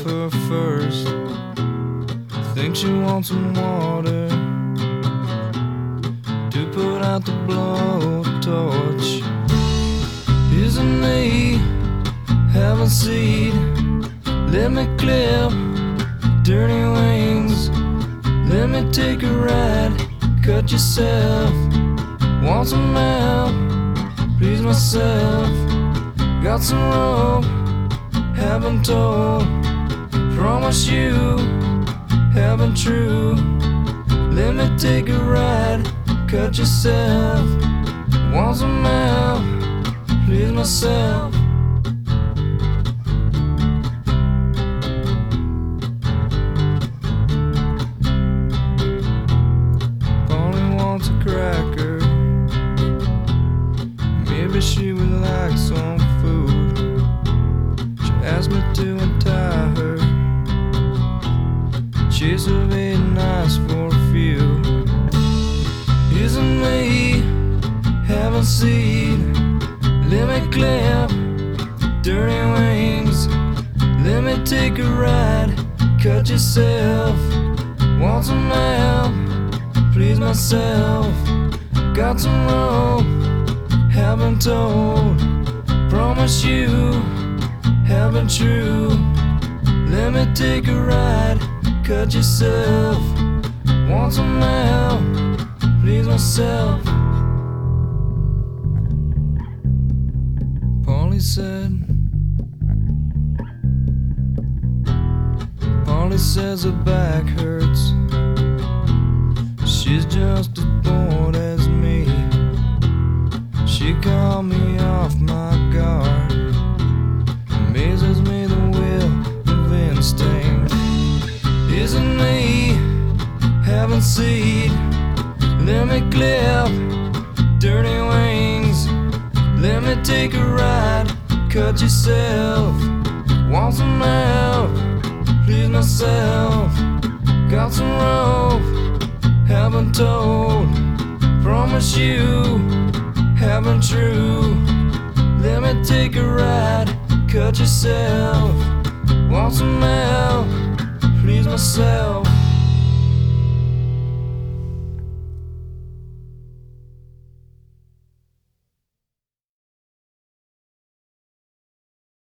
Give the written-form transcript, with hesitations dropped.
her first. Think she wants some water to put out the blowtorch. Isn't me having seed? Let me clip dirty wings. Let me take a ride, cut yourself. Want some help, please myself. Got some rope, haven't told. Promise you, haven't true. Let me take a ride, cut yourself. Want some help, please myself. Polly wants a cracker. Maybe she would like some food. She asked me to untie her. She's surveyed nice for a few. Isn't me having seed? Let me clip dirty wings. Let me take a ride, cut yourself. Want some help, please myself. Got some rope, haven't told. Promise you, haven't true. Let me take a ride, cut yourself. Want some help, please myself. Polly says her back hurts. She's just as bored as me. She called me off my guard. Amazes me the will of instinct. Isn't me having seed? Let me clip dirty wings. Let me take a ride, cut yourself. Want some help, please myself. Got some rope, haven't told. Promise you, haven't true. Let me take a ride, cut yourself. Want some help, please myself.